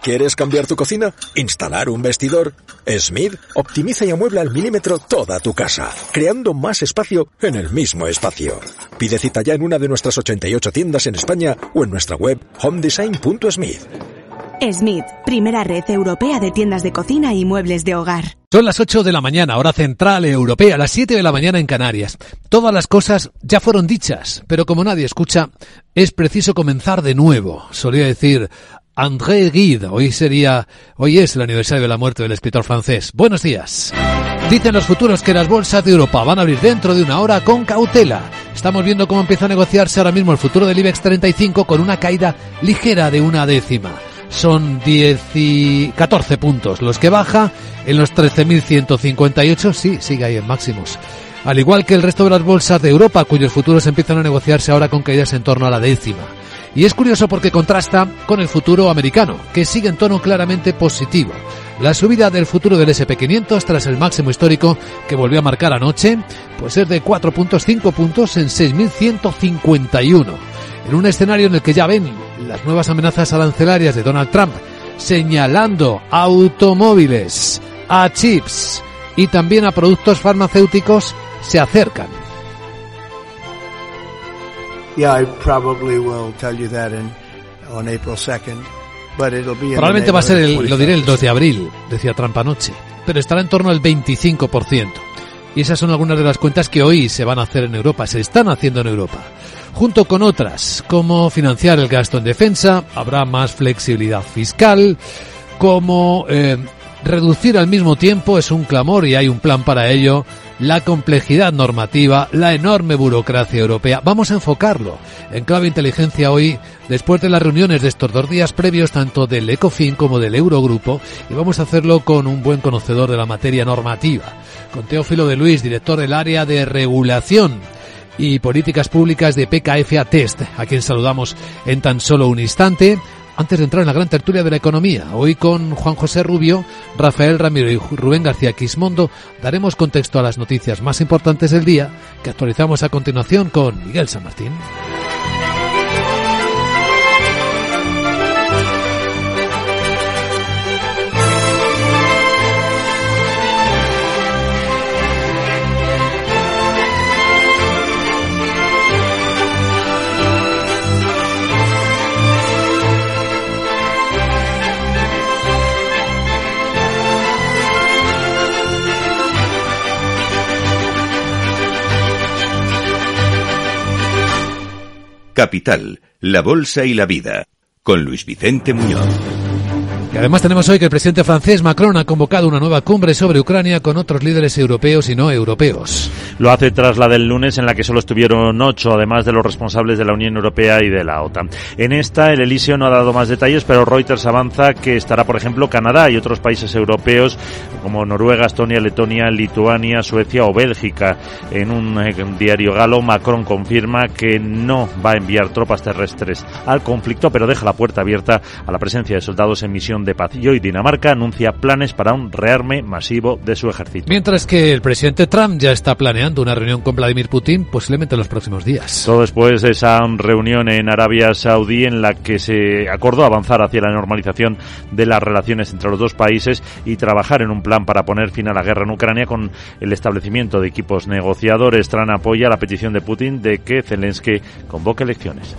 ¿Quieres cambiar tu cocina? ¿Instalar un vestidor? Smith optimiza y amuebla al milímetro toda tu casa, creando más espacio en el mismo espacio. Pide cita ya en una de nuestras 88 tiendas en España o en nuestra web homedesign.smith. Smith, primera red europea de tiendas de cocina y muebles de hogar. Son las 8 de la mañana, hora central europea, las 7 de la mañana en Canarias. Todas las cosas ya fueron dichas, pero como nadie escucha, es preciso comenzar de nuevo. Solía decir André Gide, hoy es el aniversario de la muerte del escritor francés. Buenos días. Dicen los futuros que las bolsas de Europa van a abrir dentro de una hora con cautela. Estamos viendo cómo empieza a negociarse ahora mismo el futuro del IBEX 35 con una caída ligera de 0,1. Son 14 puntos los que baja en los 13.158, sí, sigue ahí en máximos. Al igual que el resto de las bolsas de Europa, cuyos futuros empiezan a negociarse ahora con caídas en torno a la 10. Y es curioso porque contrasta con el futuro americano, que sigue en tono claramente positivo. La subida del futuro del S&P 500 tras el máximo histórico que volvió a marcar anoche, pues es de 4.5 puntos en 6.151. En un escenario en el que ya ven las nuevas amenazas arancelarias de Donald Trump, señalando a automóviles, a chips y también a productos farmacéuticos, se acercan. Yeah, I probably will tell you that on April 2nd, but it'll be Probablemente va a ser lo diré el 2 de abril, decía Trump anoche, pero estará en torno al 25%. Y esas son algunas de las cuentas que hoy se van a hacer en Europa, se están haciendo en Europa. Junto con otras, como financiar el gasto en defensa, habrá más flexibilidad fiscal, como reducir al mismo tiempo, es un clamor y hay un plan para ello, la complejidad normativa, la enorme burocracia europea. Vamos a enfocarlo en clave inteligencia hoy, después de las reuniones de estos 2 días previos, tanto del ECOFIN como del Eurogrupo, y vamos a hacerlo con un buen conocedor de la materia normativa, con Teófilo de Luis, director del área de regulación y políticas públicas de PKF Atest, a quien saludamos en tan solo un instante. Antes de entrar en la gran tertulia de la economía, hoy con Juan José Rubio, Rafael Ramiro y Rubén García Quismondo, daremos contexto a las noticias más importantes del día, que actualizamos a continuación con Miguel San Martín. Capital, la bolsa y la vida, con Luis Vicente Muñoz. Y además tenemos hoy que el presidente francés Macron ha convocado una nueva cumbre sobre Ucrania con otros líderes europeos y no europeos. Lo hace tras la del lunes, en la que solo estuvieron 8, además de los responsables de la Unión Europea y de la OTAN. En esta, el Elíseo no ha dado más detalles, pero Reuters avanza que estará, por ejemplo, Canadá y otros países europeos como Noruega, Estonia, Letonia, Lituania, Suecia o Bélgica. En un diario galo, Macron confirma que no va a enviar tropas terrestres al conflicto, pero deja la puerta abierta a la presencia de soldados en misión de paz. Y hoy Dinamarca anuncia planes para un rearme masivo de su ejército. Mientras que el presidente Trump ya está planeando una reunión con Vladimir Putin, posiblemente en los próximos días. Todo después de esa reunión en Arabia Saudí, en la que se acordó avanzar hacia la normalización de las relaciones entre los dos países y trabajar en un plan para poner fin a la guerra en Ucrania con el establecimiento de equipos negociadores. Trump apoya la petición de Putin de que Zelensky convoque elecciones.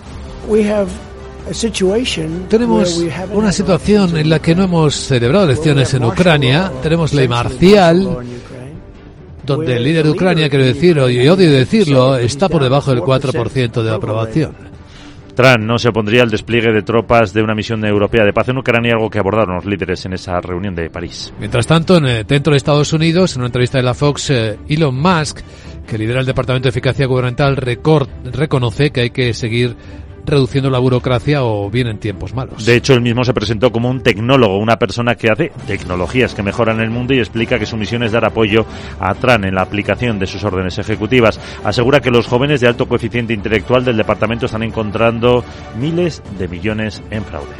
Tenemos una situación en la que no hemos celebrado elecciones en Ucrania. Tenemos ley marcial, donde el líder de Ucrania, quiero decirlo, y odio decirlo, está por debajo del 4% de aprobación. Trump no se opondría al despliegue de tropas de una misión europea de paz en Ucrania, algo que abordaron los líderes en esa reunión de París. Mientras tanto, dentro de Estados Unidos, en una entrevista de la Fox, Elon Musk, que lidera el Departamento de Eficacia Gubernamental, reconoce que hay que seguir reduciendo la burocracia o bien en tiempos malos. De hecho, él mismo se presentó como un tecnólogo, una persona que hace tecnologías que mejoran el mundo, y explica que su misión es dar apoyo a Trump en la aplicación de sus órdenes ejecutivas. Asegura que los jóvenes de alto coeficiente intelectual del departamento están encontrando miles de millones en fraude.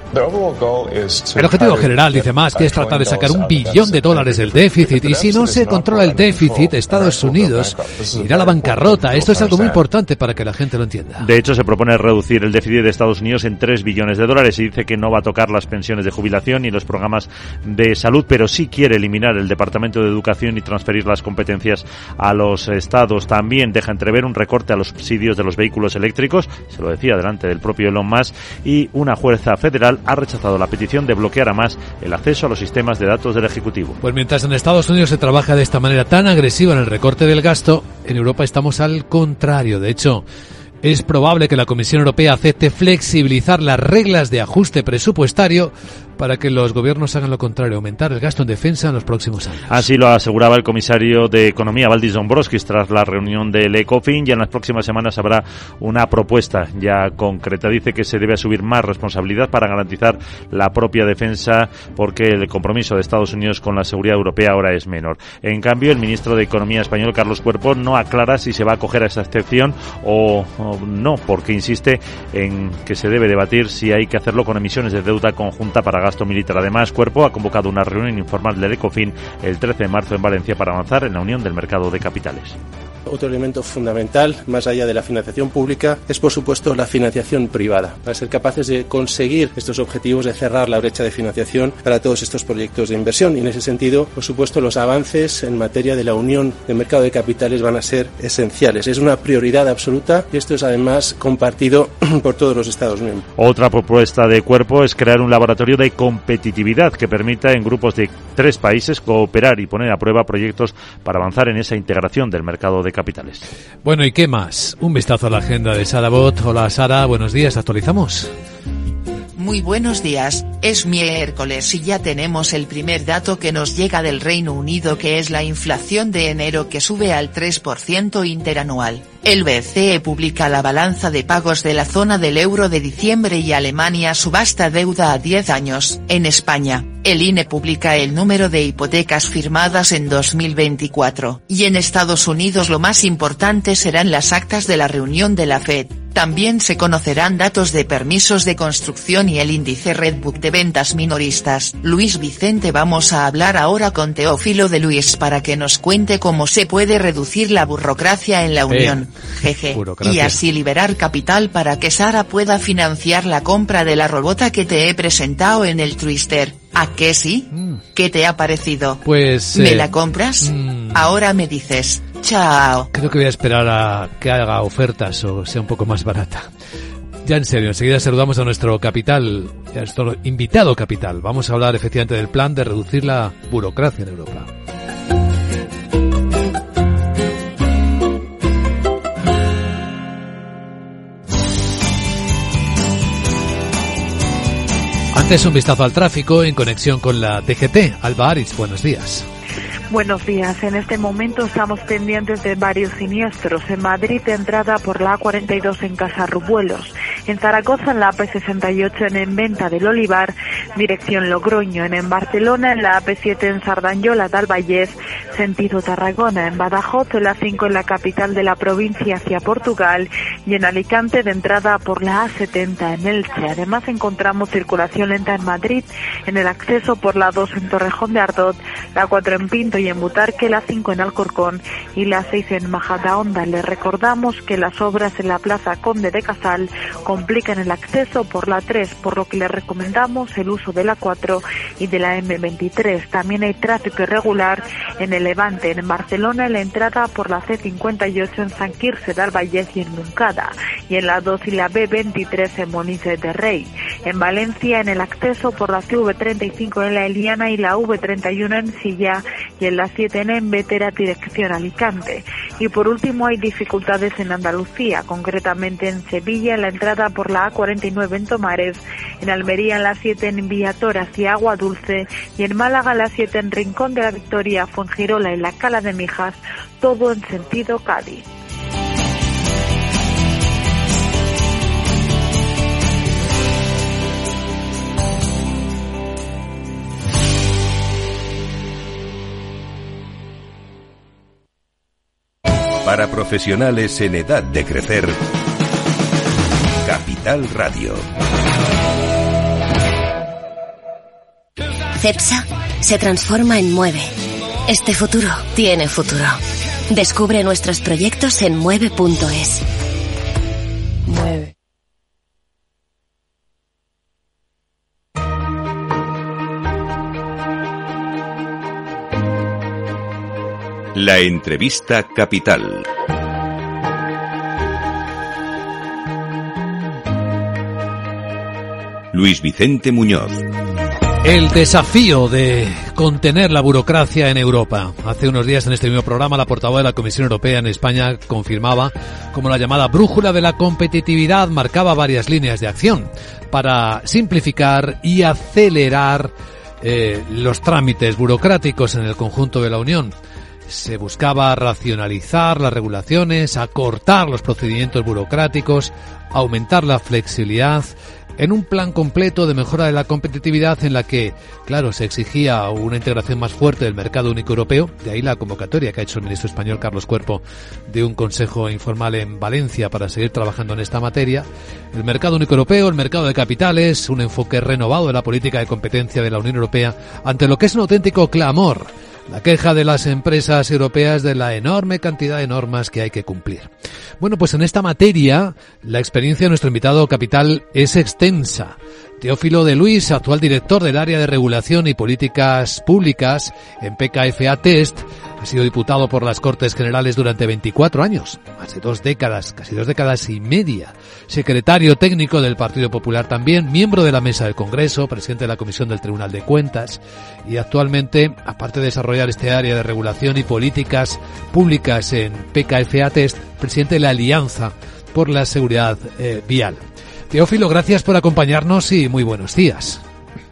El objetivo general, dice Musk, es tratar de sacar $1 billón del déficit, y si no se controla el déficit, Estados Unidos irá a la bancarrota. Esto es algo muy importante para que la gente lo entienda. De hecho, se propone reducir el déficit de Estados Unidos en $3 billones y dice que no va a tocar las pensiones de jubilación ni los programas de salud, pero sí quiere eliminar el Departamento de Educación y transferir las competencias a los estados. También deja entrever un recorte a los subsidios de los vehículos eléctricos, se lo decía delante del propio Elon Musk, y una jueza federal ha rechazado la petición de bloquear a más el acceso a los sistemas de datos del Ejecutivo. Pues mientras en Estados Unidos se trabaja de esta manera tan agresiva en el recorte del gasto, en Europa estamos al contrario. De hecho, es probable que la Comisión Europea acepte flexibilizar las reglas de ajuste presupuestario para que los gobiernos hagan lo contrario, aumentar el gasto en defensa en los próximos años. Así lo aseguraba el comisario de Economía, Valdis Dombrovskis, tras la reunión del ECOFIN, y en las próximas semanas habrá una propuesta ya concreta. Dice que se debe asumir más responsabilidad para garantizar la propia defensa, porque el compromiso de Estados Unidos con la seguridad europea ahora es menor. En cambio, el ministro de Economía español, Carlos Cuerpo, no aclara si se va a acoger a esa excepción o no, porque insiste en que se debe debatir si hay que hacerlo con emisiones de deuda conjunta para gasto militar. Además, Cuerpo ha convocado una reunión informal del ECOFIN el 13 de marzo en Valencia para avanzar en la unión del mercado de capitales. Otro elemento fundamental, más allá de la financiación pública, es por supuesto la financiación privada, para ser capaces de conseguir estos objetivos de cerrar la brecha de financiación para todos estos proyectos de inversión. Y en ese sentido, por supuesto, los avances en materia de la unión del mercado de capitales van a ser esenciales. Es una prioridad absoluta y esto es además compartido por todos los Estados miembros. Otra propuesta de Cuerpo es crear un laboratorio de competitividad que permita en grupos de 3 países cooperar y poner a prueba proyectos para avanzar en esa integración del mercado de capitales. Bueno, ¿y qué más? Un vistazo a la agenda de Sara Bot. Hola Sara, buenos días, ¿actualizamos? Muy buenos días, es miércoles y ya tenemos el primer dato que nos llega del Reino Unido, que es la inflación de enero, que sube al 3% interanual. El BCE publica la balanza de pagos de la zona del euro de diciembre y Alemania subasta deuda a 10 años. En España, el INE publica el número de hipotecas firmadas en 2024. Y en Estados Unidos lo más importante serán las actas de la reunión de la Fed. También se conocerán datos de permisos de construcción y el índice Redbook de ventas minoristas. Luis Vicente, vamos a hablar ahora con Teófilo de Luis para que nos cuente cómo se puede reducir la burocracia en la Unión. Jeje. Y así liberar capital para que Sara pueda financiar la compra de la robota que te he presentado en el Twister. ¿A qué sí? ¿Qué te ha parecido? Pues... ¿Me la compras? Ahora me dices. Chao. Creo que voy a esperar a que haga ofertas o sea un poco más barata. Ya en serio, enseguida saludamos a nuestro capital, a nuestro invitado capital. Vamos a hablar efectivamente del plan de reducir la burocracia en Europa. Antes un vistazo al tráfico en conexión con la DGT. Alba Aritz, buenos días. Buenos días. En este momento estamos pendientes de varios siniestros. En Madrid, entrada por la A42 en Casarrubuelos. En Zaragoza, en la AP68 en Venta del Olivar, dirección Logroño. En Barcelona, en la AP7 en Sardanyola del Vallès, sentido Tarragona. En Badajoz, en la A5 en la capital de la provincia hacia Portugal. Y en Alicante, de entrada por la A70 en Elche. Además, encontramos circulación lenta en Madrid, en el acceso por la A2 en Torrejón de Ardoz, la A4 en Pinto y en Butarque, la 5 en Alcorcón y la 6 en Majadahonda. Les recordamos que las obras en la Plaza Conde de Casal complican el acceso por la 3, por lo que les recomendamos el uso de la 4 y de la M23. También hay tráfico irregular en el Levante, en Barcelona, en la entrada por la C58 en San Quirze del Vallès y en Montcada, y en la 2 y la B23 en Monice de Rey. En Valencia, en el acceso por la CV35 en la Eliana y la V31 en Silla, y en la 7 en Bétera, dirección Alicante. Y por último hay dificultades en Andalucía, concretamente en Sevilla, en la entrada por la A49 en Tomares, en Almería en la 7 en Viator hacia Agua Dulce, y en Málaga en la 7 en Rincón de la Victoria, Fuengirola y la Cala de Mijas, todo en sentido Cádiz. Para profesionales en edad de crecer, Capital Radio. CEPSA se transforma en Mueve. Este futuro tiene futuro. Descubre nuestros proyectos en mueve.es. Mueve. La entrevista capital. Luis Vicente Muñoz. El desafío de contener la burocracia en Europa. Hace unos días en este mismo programa la portavoz de la Comisión Europea en España confirmaba cómo la llamada brújula de la competitividad marcaba varias líneas de acción para simplificar y acelerar los trámites burocráticos en el conjunto de la Unión. Se buscaba racionalizar las regulaciones, acortar los procedimientos burocráticos, aumentar la flexibilidad en un plan completo de mejora de la competitividad en la que, claro, se exigía una integración más fuerte del mercado único europeo. De ahí la convocatoria que ha hecho el ministro español Carlos Cuerpo de un consejo informal en Valencia para seguir trabajando en esta materia. El mercado único europeo, el mercado de capitales, un enfoque renovado de la política de competencia de la Unión Europea ante lo que es un auténtico clamor. La queja de las empresas europeas de la enorme cantidad de normas que hay que cumplir. Bueno, pues en esta materia, la experiencia de nuestro invitado capital es extensa. Teófilo de Luis, actual director del área de regulación y políticas públicas en PKFA Test, ha sido diputado por las Cortes Generales durante 24 años, más de 2 décadas, casi 2 décadas y media. Secretario técnico del Partido Popular también, miembro de la Mesa del Congreso, presidente de la Comisión del Tribunal de Cuentas y actualmente, aparte de desarrollar este área de regulación y políticas públicas en PKFA Test, presidente de la Alianza por la Seguridad Vial. Teófilo, gracias por acompañarnos y muy buenos días.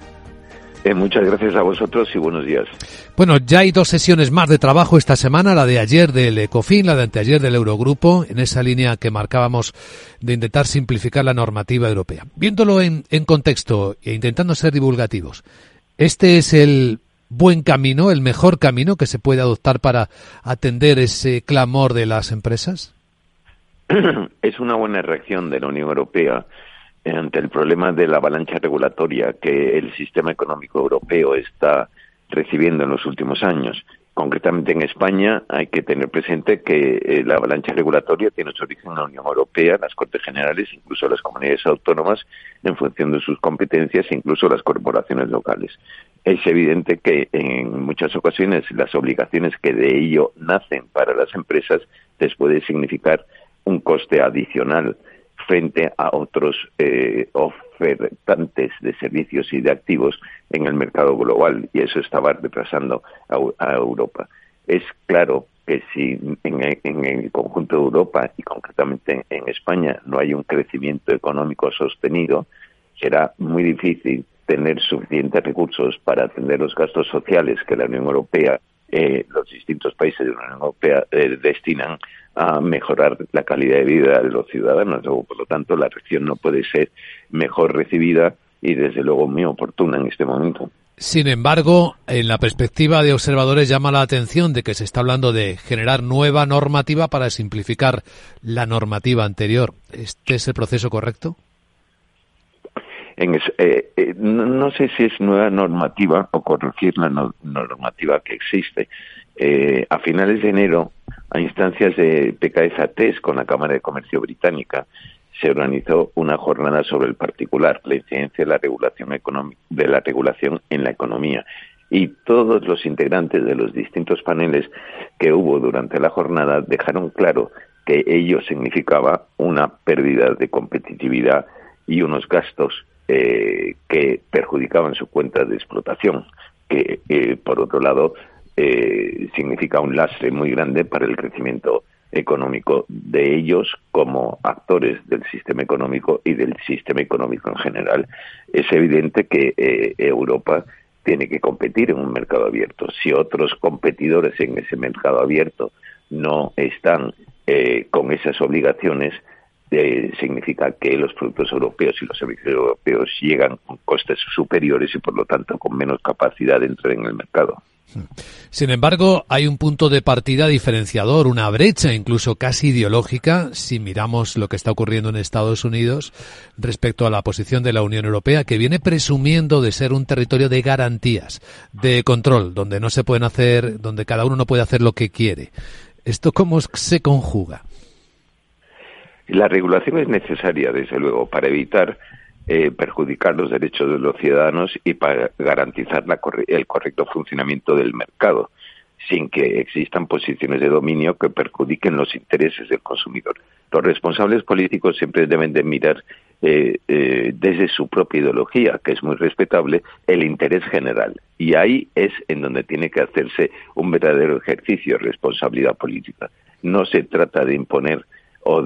Muchas gracias a vosotros y buenos días. Bueno, ya hay 2 sesiones más de trabajo esta semana, la de ayer del Ecofin, la de anteayer del Eurogrupo, en esa línea que marcábamos de intentar simplificar la normativa europea. Viéndolo en contexto e intentando ser divulgativos, ¿este es el buen camino, el mejor camino que se puede adoptar para atender ese clamor de las empresas? Es una buena reacción de la Unión Europea ante el problema de la avalancha regulatoria que el sistema económico europeo está recibiendo en los últimos años. Concretamente en España hay que tener presente que la avalancha regulatoria tiene su origen en la Unión Europea, las Cortes Generales, incluso las comunidades autónomas, en función de sus competencias, e incluso las corporaciones locales. Es evidente que en muchas ocasiones las obligaciones que de ello nacen para las empresas les puede significar un coste adicional frente a otros ofertantes de servicios y de activos en el mercado global, y eso estaba retrasando a Europa. Es claro que si en el conjunto de Europa y concretamente en España no hay un crecimiento económico sostenido, será muy difícil tener suficientes recursos para atender los gastos sociales que la Unión Europea, los distintos países de la Unión Europea destinan a mejorar la calidad de vida de los ciudadanos. Por lo tanto, la reacción no puede ser mejor recibida y, desde luego, muy oportuna en este momento. Sin embargo, en la perspectiva de observadores llama la atención de que se está hablando de generar nueva normativa para simplificar la normativa anterior. ¿Este es el proceso correcto? No sé si es nueva normativa o corregir la normativa que existe. A finales de enero, a instancias de PKFA Test con la Cámara de Comercio británica, se organizó una jornada sobre el particular, la incidencia de la regulación en la economía. Y todos los integrantes de los distintos paneles que hubo durante la jornada dejaron claro que ello significaba una pérdida de competitividad y unos gastos que perjudicaban su cuenta de explotación, que por otro lado significa un lastre muy grande para el crecimiento económico de ellos como actores del sistema económico y del sistema económico en general. Es evidente que Europa tiene que competir en un mercado abierto. Si otros competidores en ese mercado abierto no están con esas obligaciones, significa que los productos europeos y los servicios europeos llegan con costes superiores y por lo tanto con menos capacidad de entrar en el mercado. Sin embargo, hay un punto de partida diferenciador, una brecha incluso casi ideológica, si miramos lo que está ocurriendo en Estados Unidos respecto a la posición de la Unión Europea, que viene presumiendo de ser un territorio de garantías, de control, donde no se pueden hacer, donde cada uno no puede hacer lo que quiere. ¿Esto cómo se conjuga? La regulación es necesaria, desde luego, para evitar perjudicar los derechos de los ciudadanos y para garantizar el correcto funcionamiento del mercado, sin que existan posiciones de dominio que perjudiquen los intereses del consumidor. Los responsables políticos siempre deben de mirar desde su propia ideología, que es muy respetable, el interés general. Y ahí es en donde tiene que hacerse un verdadero ejercicio de responsabilidad política. No se trata de imponer o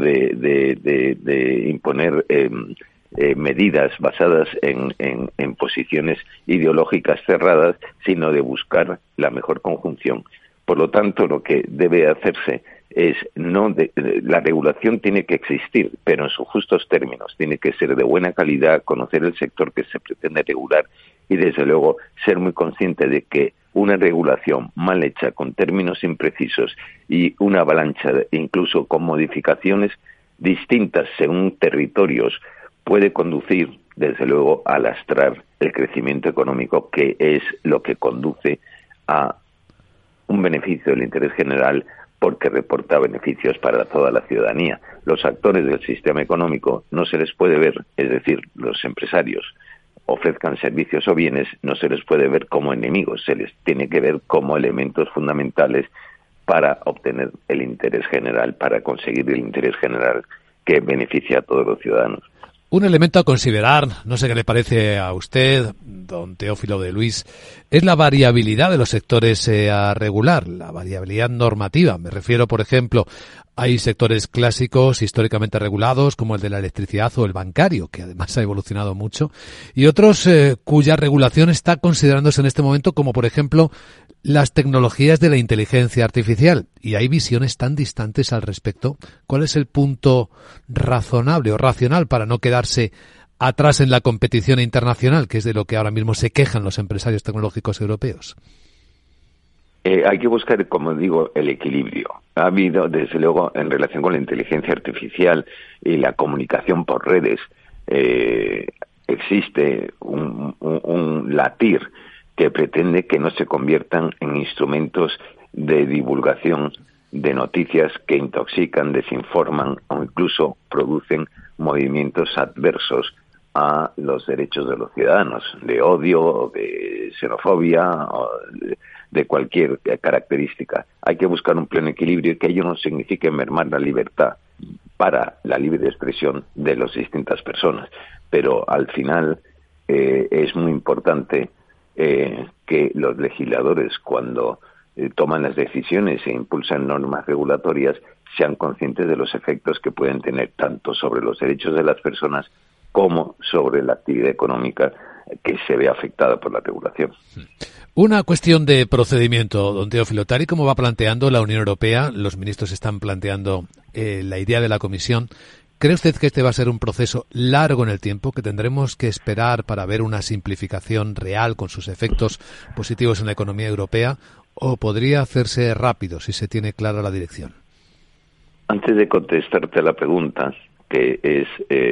de imponer medidas basadas en posiciones ideológicas cerradas, sino de buscar la mejor conjunción. Por lo tanto, lo que debe hacerse es la regulación tiene que existir, pero en sus justos términos. Tiene que ser de buena calidad, conocer el sector que se pretende regular y, desde luego, ser muy consciente de que una regulación mal hecha, con términos imprecisos y una avalancha, incluso con modificaciones distintas según territorios, puede conducir, desde luego, a lastrar el crecimiento económico, que es lo que conduce a un beneficio del interés general, porque reporta beneficios para toda la ciudadanía. Los actores del sistema económico no se les puede ver, es decir, los empresarios ofrezcan servicios o bienes, no se les puede ver como enemigos, se les tiene que ver como elementos fundamentales para obtener el interés general, para conseguir el interés general que beneficia a todos los ciudadanos. Un elemento a considerar, no sé qué le parece a usted, don Teófilo de Luis, es la variabilidad de los sectores a regular, la variabilidad normativa. Me refiero, por ejemplo, hay sectores clásicos históricamente regulados, como el de la electricidad o el bancario, que además ha evolucionado mucho, y otros cuya regulación está considerándose en este momento, como por ejemplo las tecnologías de la inteligencia artificial. Y hay visiones tan distantes al respecto. ¿Cuál es el punto razonable o racional para no quedarse atrás en la competición internacional, que es de lo que ahora mismo se quejan los empresarios tecnológicos europeos? Hay que buscar, como digo, el equilibrio. Ha habido, desde luego, en relación con la inteligencia artificial y la comunicación por redes, existe un latir que pretende que no se conviertan en instrumentos de divulgación de noticias que intoxican, desinforman o incluso producen movimientos adversos a los derechos de los ciudadanos, de odio, de xenofobia, o de cualquier característica. Hay que buscar un pleno equilibrio, y que ello no signifique mermar la libertad para la libre expresión de las distintas personas. Pero al final es muy importante que los legisladores, cuando toman las decisiones e impulsan normas regulatorias, sean conscientes de los efectos que pueden tener tanto sobre los derechos de las personas como sobre la actividad económica que se ve afectada por la regulación. Una cuestión de procedimiento, don Teófilo. Tal y como va planteando la Unión Europea, los ministros están planteando la idea de la Comisión. ¿Cree usted que este va a ser un proceso largo en el tiempo, que tendremos que esperar para ver una simplificación real con sus efectos positivos en la economía europea, o podría hacerse rápido si se tiene clara la dirección? Antes de contestarte a la pregunta, que es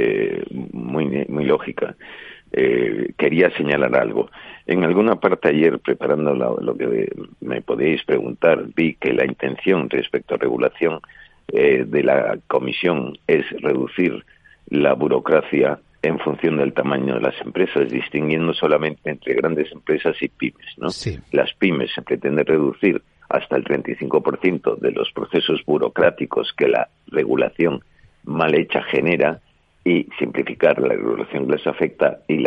muy lógica, quería señalar algo. En alguna parte ayer, preparando lo que me podéis preguntar, vi que la intención respecto a regulación de la Comisión es reducir la burocracia en función del tamaño de las empresas, distinguiendo solamente entre grandes empresas y pymes, ¿no? Sí. Las pymes se pretende reducir hasta el 35% de los procesos burocráticos que la regulación mal hecha genera, y simplificar la regulación que les afecta, y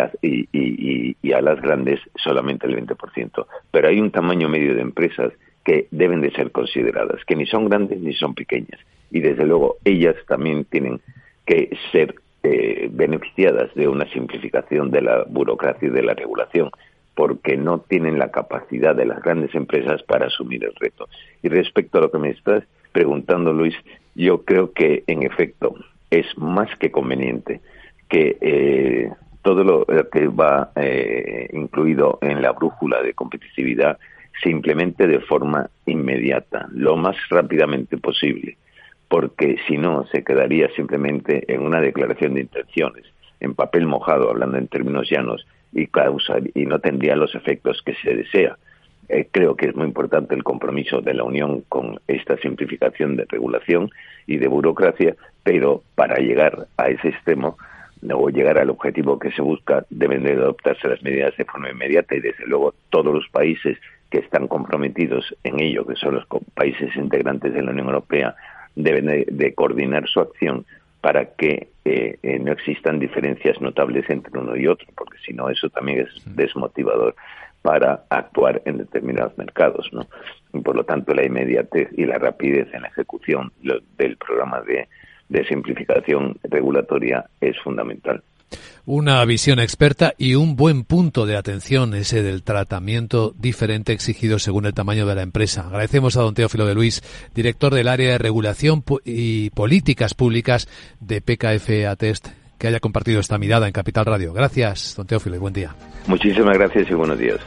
a las grandes solamente el 20%. Pero hay un tamaño medio de empresas que deben de ser consideradas, que ni son grandes ni son pequeñas, y desde luego ellas también tienen que ser beneficiadas de una simplificación de la burocracia y de la regulación, porque no tienen la capacidad de las grandes empresas para asumir el reto. Y respecto a lo que me estás preguntando, Luis, yo creo que en efecto es más que conveniente que todo lo que va incluido en la brújula de competitividad se implemente de forma inmediata, lo más rápidamente posible, porque si no se quedaría simplemente en una declaración de intenciones, en papel mojado, hablando en términos llanos, y no tendría los efectos que se desea. Creo que es muy importante el compromiso de la Unión con esta simplificación de regulación y de burocracia, pero para llegar a ese extremo o llegar al objetivo que se busca, deben de adoptarse las medidas de forma inmediata, y desde luego todos los países que están comprometidos en ello, que son los países integrantes de la Unión Europea, deben de coordinar su acción para que no existan diferencias notables entre uno y otro, porque si no eso también es desmotivador para actuar en determinados mercados, ¿no? Y por lo tanto la inmediatez y la rapidez en la ejecución del programa de simplificación regulatoria es fundamental. Una visión experta y un buen punto de atención ese del tratamiento diferente exigido según el tamaño de la empresa. Agradecemos a don Teófilo de Luis, director del área de regulación y políticas públicas de PKF Atest, que haya compartido esta mirada en Capital Radio. Gracias, don Teófilo, y buen día. Muchísimas gracias y buenos días.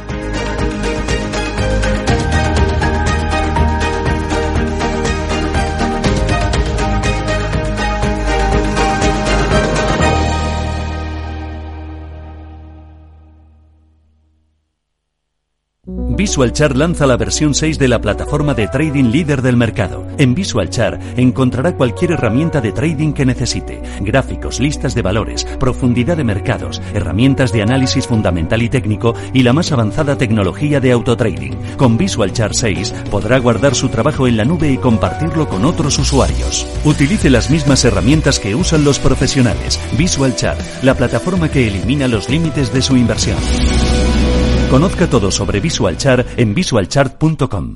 VisualChart lanza la versión 6 de la plataforma de trading líder del mercado. En VisualChart encontrará cualquier herramienta de trading que necesite: gráficos, listas de valores, profundidad de mercados, herramientas de análisis fundamental y técnico y la más avanzada tecnología de autotrading. Con VisualChart 6 podrá guardar su trabajo en la nube y compartirlo con otros usuarios. Utilice las mismas herramientas que usan los profesionales. VisualChart, la plataforma que elimina los límites de su inversión. Conozca todo sobre VisualChart en visualchart.com.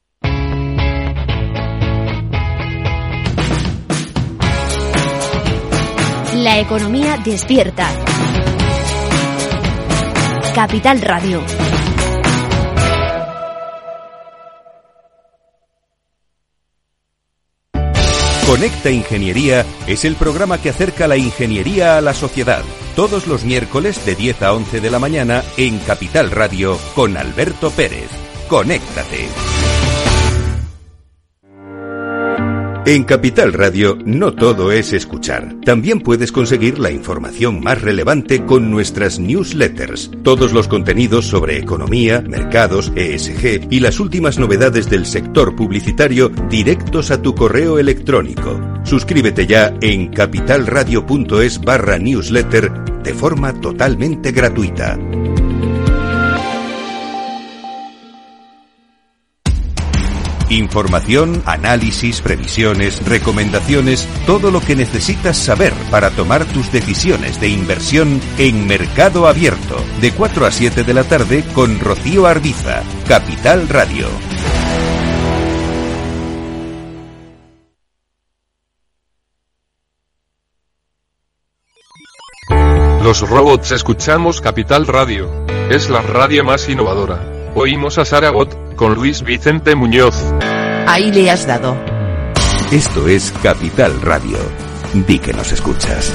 La economía despierta. Capital Radio. Conecta Ingeniería es el programa que acerca la ingeniería a la sociedad. Todos los miércoles de 10 a 11 de la mañana en Capital Radio con Alberto Pérez. Conéctate. En Capital Radio no todo es escuchar. También puedes conseguir la información más relevante con nuestras newsletters. Todos los contenidos sobre economía, mercados, ESG y las últimas novedades del sector publicitario directos a tu correo electrónico. Suscríbete ya en capitalradio.es/newsletter de forma totalmente gratuita. Información, análisis, previsiones, recomendaciones, todo lo que necesitas saber para tomar tus decisiones de inversión en Mercado Abierto, de 4 a 7 de la tarde con Rocío Arbiza, Capital Radio. Los robots escuchamos Capital Radio. Es la radio más innovadora. Oímos a Saragot con Luis Vicente Muñoz. Ahí le has dado. Esto es Capital Radio. Di que nos escuchas.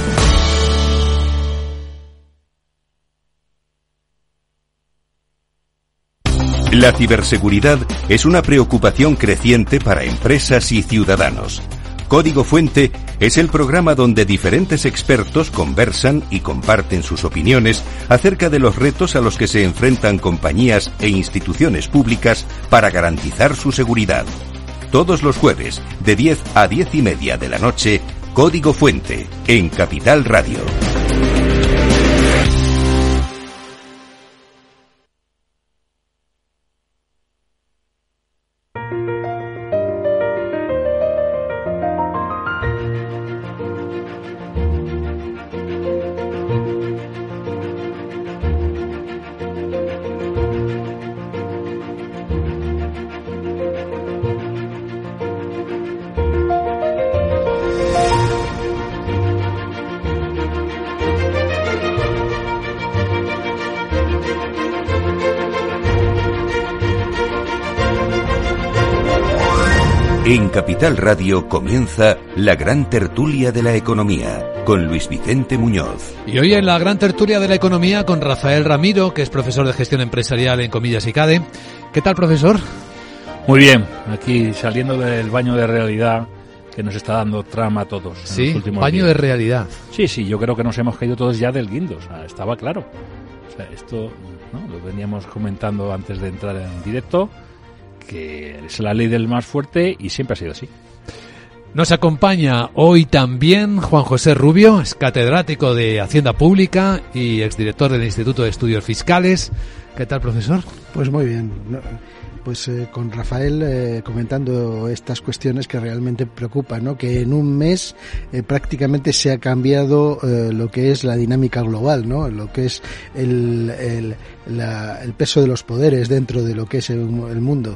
La ciberseguridad es una preocupación creciente para empresas y ciudadanos. Código Fuente es el programa donde diferentes expertos conversan y comparten sus opiniones acerca de los retos a los que se enfrentan compañías e instituciones públicas para garantizar su seguridad. Todos los jueves, de 10 a 10 y media de la noche, Código Fuente, en Capital Radio. En Capital Radio comienza la gran tertulia de la economía con Luis Vicente Muñoz. Y hoy en la gran tertulia de la economía con Rafael Ramiro, que es profesor de gestión empresarial en Comillas y CADE. ¿Qué tal, profesor? Muy bien, aquí saliendo del baño de realidad que nos está dando Trump a todos. Sí, en los últimos baño días. De realidad. Sí, yo creo que nos hemos caído todos ya del guindo, o sea, estaba claro. O sea, esto, ¿no? Lo veníamos comentando antes de entrar en directo, que es la ley del más fuerte y siempre ha sido así. Nos acompaña hoy también Juan José Rubio, es catedrático de Hacienda Pública y exdirector del Instituto de Estudios Fiscales. ¿Qué tal, profesor? Pues muy bien. Pues con Rafael comentando estas cuestiones que realmente preocupan, ¿no? Que en un mes prácticamente se ha cambiado lo que es la dinámica global, ¿no? Lo que es el peso de los poderes dentro de lo que es el mundo.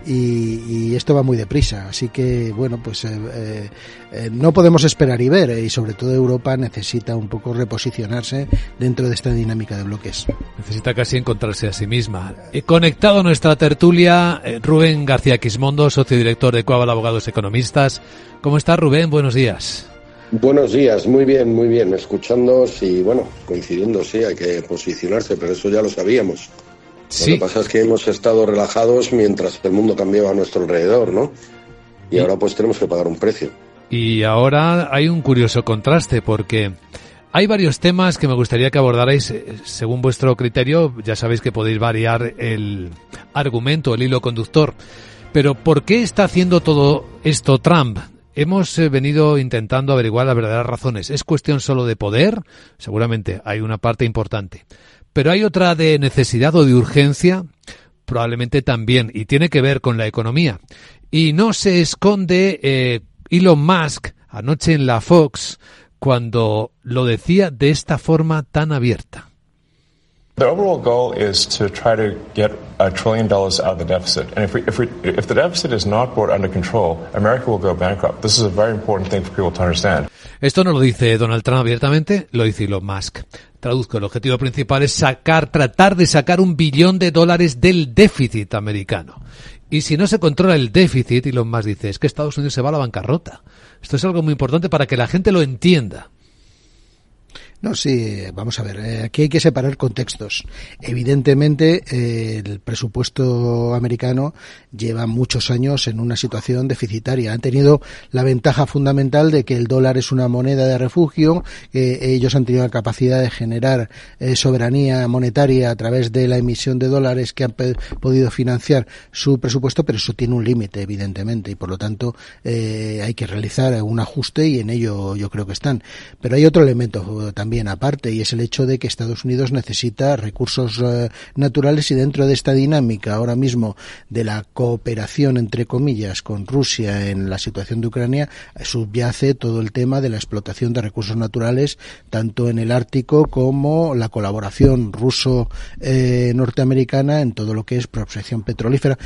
Y esto va muy deprisa, así que bueno, pues no podemos esperar y ver, y sobre todo Europa necesita un poco reposicionarse dentro de esta dinámica de bloques. Necesita casi encontrarse a sí misma. Conectado a nuestra tertulia, Rubén García Quismondo, socio director de Coabal Abogados Economistas. ¿Cómo está, Rubén? Buenos días. Buenos días, muy bien, escuchándoos y bueno, coincidiendo, sí, hay que posicionarse, pero eso ya lo sabíamos. Sí. Lo que pasa es que hemos estado relajados mientras el mundo cambiaba a nuestro alrededor, ¿no? Y ahora pues tenemos que pagar un precio. Y ahora hay un curioso contraste porque hay varios temas que me gustaría que abordarais según vuestro criterio. Ya sabéis que podéis variar el argumento, el hilo conductor. Pero ¿por qué está haciendo todo esto Trump? Hemos venido intentando averiguar las verdaderas razones. ¿Es cuestión solo de poder? Seguramente hay una parte importante. Pero hay otra de necesidad o de urgencia, probablemente también, y tiene que ver con la economía. Y no se esconde Elon Musk anoche en la Fox cuando lo decía de esta forma tan abierta. The overall goal is to try to get $1 trillion out of the deficit. And if the deficit is not brought under control, America will go bankrupt. This is a very important thing for people to understand. Esto no lo dice Donald Trump abiertamente, lo dice Elon Musk. Traduzco, el objetivo principal es tratar de sacar $1 billón del déficit americano. Y si no se controla el déficit, Elon Musk dice, es que Estados Unidos se va a la bancarrota. Esto es algo muy importante para que la gente lo entienda. No, sí, vamos a ver, aquí hay que separar contextos. Evidentemente, el presupuesto americano lleva muchos años en una situación deficitaria. Han tenido la ventaja fundamental de que el dólar es una moneda de refugio, ellos han tenido la capacidad de generar soberanía monetaria a través de la emisión de dólares que han podido financiar su presupuesto, pero eso tiene un límite, evidentemente, y por lo tanto hay que realizar un ajuste y en ello yo creo que están. Pero hay otro elemento también aparte, y es el hecho de que Estados Unidos necesita recursos naturales, y dentro de esta dinámica ahora mismo de la cooperación entre comillas con Rusia en la situación de Ucrania subyace todo el tema de la explotación de recursos naturales tanto en el Ártico como la colaboración ruso-norteamericana en todo lo que es prospección petrolífera.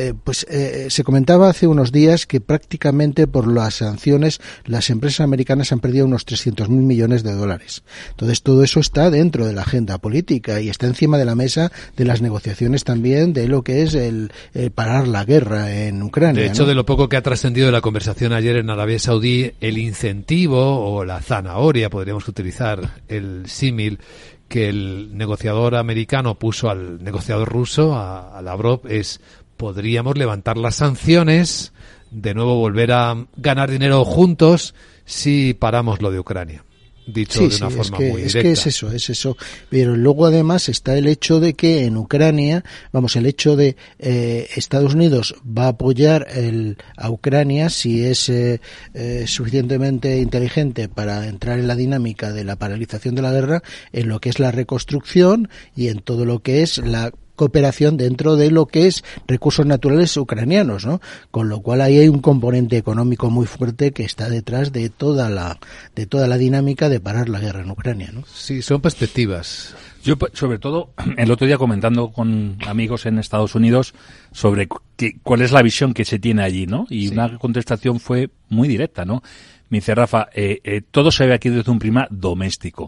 Se comentaba hace unos días que prácticamente por las sanciones las empresas americanas han perdido unos $300.000 millones. Entonces todo eso está dentro de la agenda política y está encima de la mesa de las negociaciones también de lo que es el parar la guerra en Ucrania. De hecho, ¿no? De lo poco que ha trascendido de la conversación ayer en Arabia Saudí, el incentivo o la zanahoria, podríamos utilizar el símil, que el negociador americano puso al negociador ruso, a Lavrov, es: podríamos levantar las sanciones, de nuevo volver a ganar dinero juntos si paramos lo de Ucrania. Dicho de una forma muy directa. Es eso. Pero luego además está el hecho de que en Ucrania, el hecho de Estados Unidos va a apoyar a Ucrania si es suficientemente inteligente para entrar en la dinámica de la paralización de la guerra, en lo que es la reconstrucción y en todo lo que es la cooperación dentro de lo que es recursos naturales ucranianos, ¿no? Con lo cual ahí hay un componente económico muy fuerte que está detrás de toda la dinámica de parar la guerra en Ucrania, ¿no? Sí, son perspectivas. Yo, sobre todo, el otro día comentando con amigos en Estados Unidos sobre cuál es la visión que se tiene allí, ¿no? Y sí, una contestación fue muy directa, ¿no? Me dice, Rafa, todo se ve aquí desde un prisma doméstico.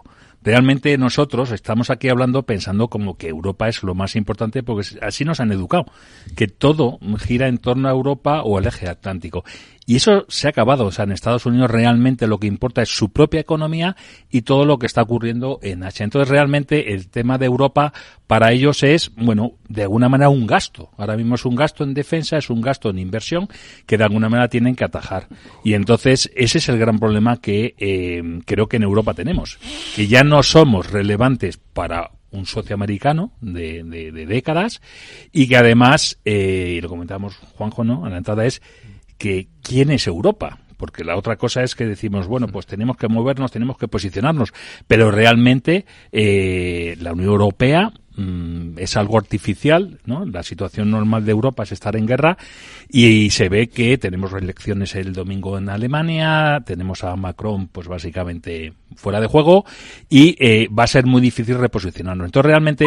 realmente nosotros estamos aquí hablando pensando como que Europa es lo más importante, porque así nos han educado, que todo gira en torno a Europa o al eje atlántico. Y eso se ha acabado. O sea, en Estados Unidos realmente lo que importa es su propia economía y todo lo que está ocurriendo en Asia. Entonces, realmente el tema de Europa para ellos es, bueno, de alguna manera un gasto. Ahora mismo es un gasto en defensa, es un gasto en inversión que de alguna manera tienen que atajar. Y entonces ese es el gran problema que creo que en Europa tenemos. Que ya no somos relevantes para un socio americano de décadas y que además, y lo comentábamos Juanjo, ¿no?, a la entrada, es que ¿quién es Europa? Porque la otra cosa es que decimos, bueno, pues tenemos que movernos, tenemos que posicionarnos, pero realmente la Unión Europea es algo artificial, ¿no? La situación normal de Europa es estar en guerra y se ve que tenemos elecciones el domingo en Alemania, tenemos a Macron pues básicamente fuera de juego y va a ser muy difícil reposicionarnos. Entonces realmente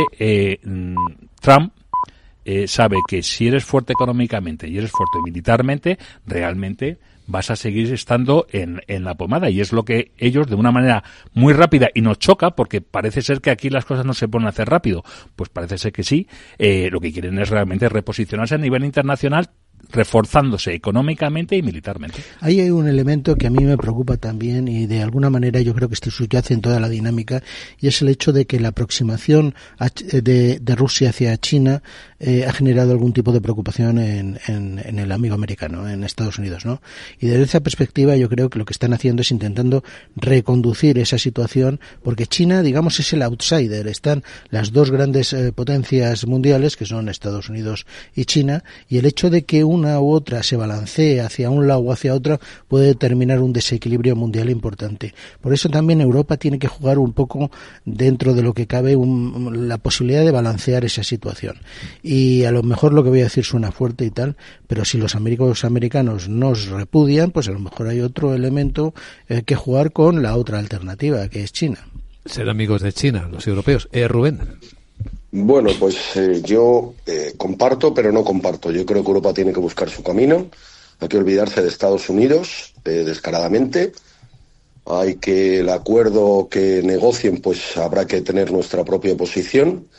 Trump sabe que si eres fuerte económicamente y eres fuerte militarmente, realmente vas a seguir estando en la pomada, y es lo que ellos, de una manera muy rápida, y nos choca porque parece ser que aquí las cosas no se pueden hacer rápido, pues parece ser que sí, lo que quieren es realmente reposicionarse a nivel internacional, reforzándose económicamente y militarmente. Ahí hay un elemento que a mí me preocupa también y de alguna manera yo creo que subyace en toda la dinámica, y es el hecho de que la aproximación de Rusia hacia China ha generado algún tipo de preocupación en el amigo americano, en Estados Unidos, ¿no? Y desde esa perspectiva yo creo que lo que están haciendo es intentando reconducir esa situación, porque China, digamos, es el outsider. Están las dos grandes potencias mundiales, que son Estados Unidos y China, y el hecho de que una u otra se balancee hacia un lado o hacia otro puede determinar un desequilibrio mundial importante. Por eso también Europa tiene que jugar un poco dentro de lo que cabe la posibilidad de balancear esa situación. Y a lo mejor lo que voy a decir suena fuerte y tal, pero si los americanos nos repudian, pues a lo mejor hay otro elemento que jugar con la otra alternativa, que es China. Ser amigos de China, los europeos. Rubén. Bueno, pues yo comparto, pero no comparto. Yo creo que Europa tiene que buscar su camino. Hay que olvidarse de Estados Unidos descaradamente. Hay que el acuerdo que negocien, pues habrá que tener nuestra propia posición.